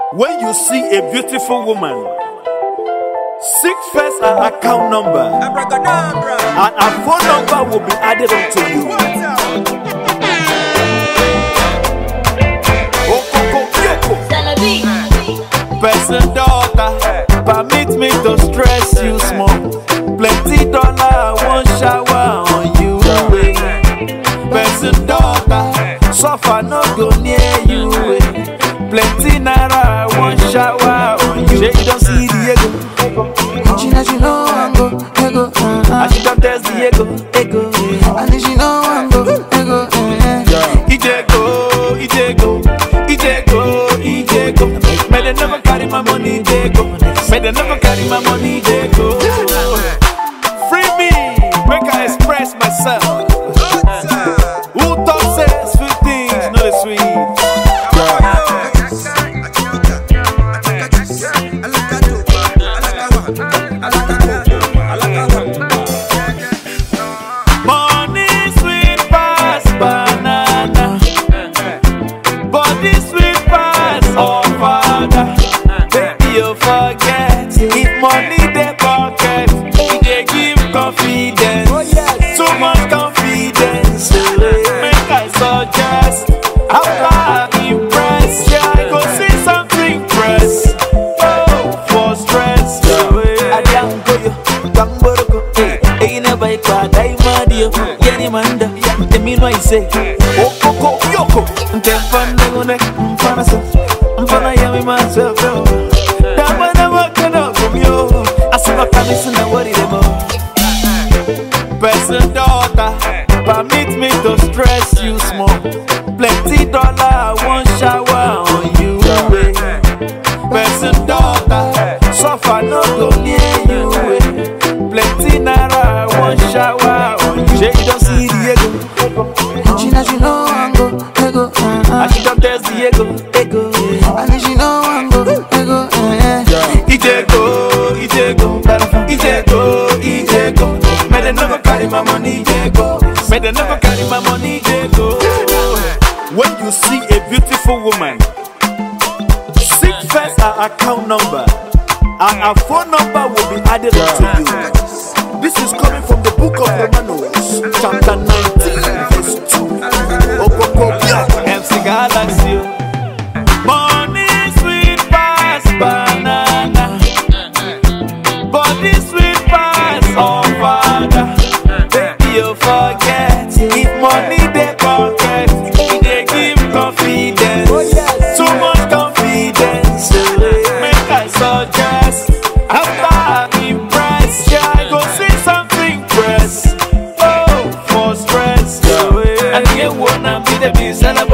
When you see a beautiful woman, seek first her account number, and her phone number will be added onto you. Person daughter, permit me to stress you small. Plenty dollar, one shower on you. Person daughter, suffer no go near you. Plenty naira, one shower on you. She don't see the ego. She know I'm go, ego. And she don't test the ego. And she know I'm go, ego. Ego. May they never carry my money, ego. May they never carry my money, ego. Free me, make I express myself. Who talk says sweet things, not the sweet. Money sweet pass banana, body sweet pass oh father. Baby you forget, if money dey pocket, it dey give confidence. Too much confidence. Make I suggest, after I impress, yeah I go see something press. Oh for stress. I don't go yo, don't go hey, ain't never quite die mad yo. Yenny manda, the mean what I say. Oh koko yoko, tempana gone, mpana so, mpana yami myself yo. Dama never can up from you. I see my promise and I worry them all. Person daughter, permit me to stress you small. Plenty dollar, one shower on you. Person daughter, suffer no go near you. Plenty naira, one shower on you. She don't see the ego. She know I'm go, ego. And she don't test the ego. And she know I'm go, ego. Ego. May they never carry my money, ego. May they never carry my money, ego. When you see a beautiful woman, seek first her account number, and her phone number will be added to you. This is coming from the book of Romanos, chapter 19, verse 2. MC Galaxy. Money sweet pass banana, body sweet pass oh father. Baby you forget, if money dey pocket, it dey give confidence. Too much confidence. Make I suggest, after I impress, yeah I go see something press. Oh for stress. And you wanna be the best.